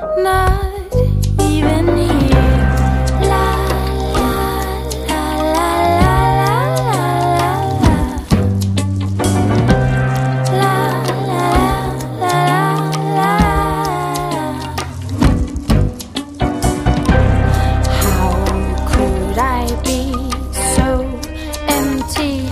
not even here. La la la la la la la la la la. How could I be so empty?